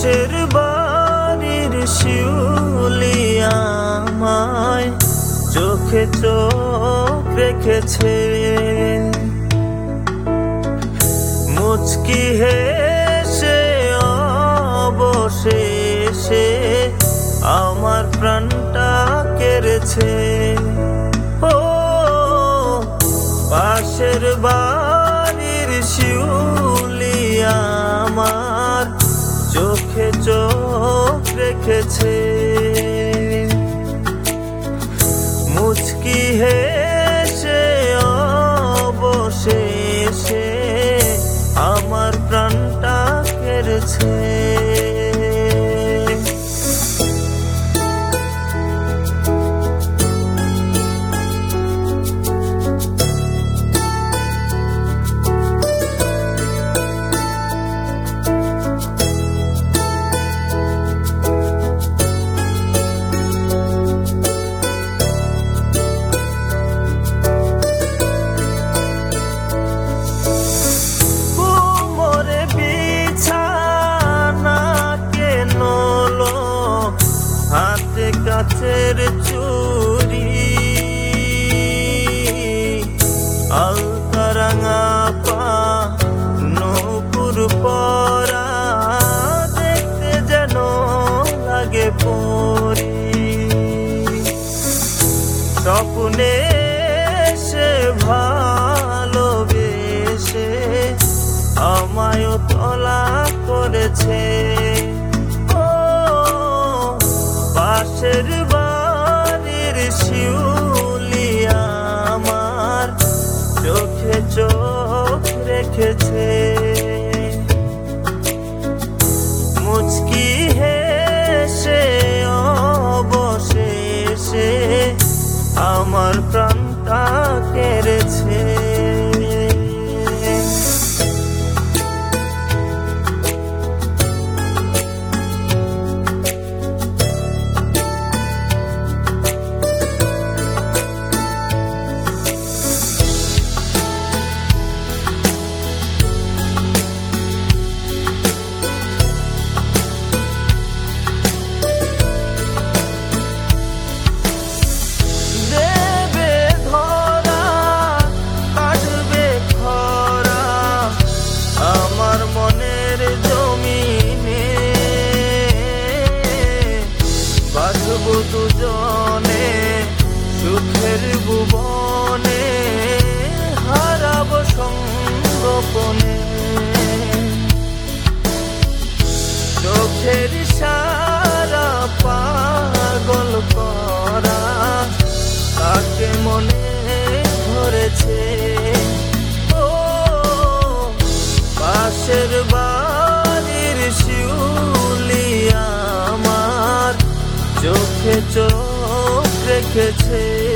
পাশের বাড়ির শিউলি আমায় চোখে চোখ রেখেছে, মুচকি হেসে অবশেষে আমার প্রাণটা কেড়েছে। ও পাশের বাড়ির শিউলি আমার চোখে চোখ রেখেছে, মুচকি হেসে অবশেষে আমার প্রাণটা কেড়েছে। কাচের চুরি আলতা রাঙা পা নূপুর পরা, দেখতে যেন লাগে পরি। স্বপ্নে সে ভালোবেসে আমায় তলা করেছে। পাশের বাড়ির শিউলি আমার চোখে চোখ রেখেছে, মুচকি হেসে অবশেষে আমার প্রাণটা কেড়েছে। দুজনে সুখের ভুবনে হারাব সঙ্গোপনে, চোখের সারা পাগল করা তাকে মনে ধরেছে। ও পাশের বাড়ির শিউলি আমার চোখে চোখ রেখেছে।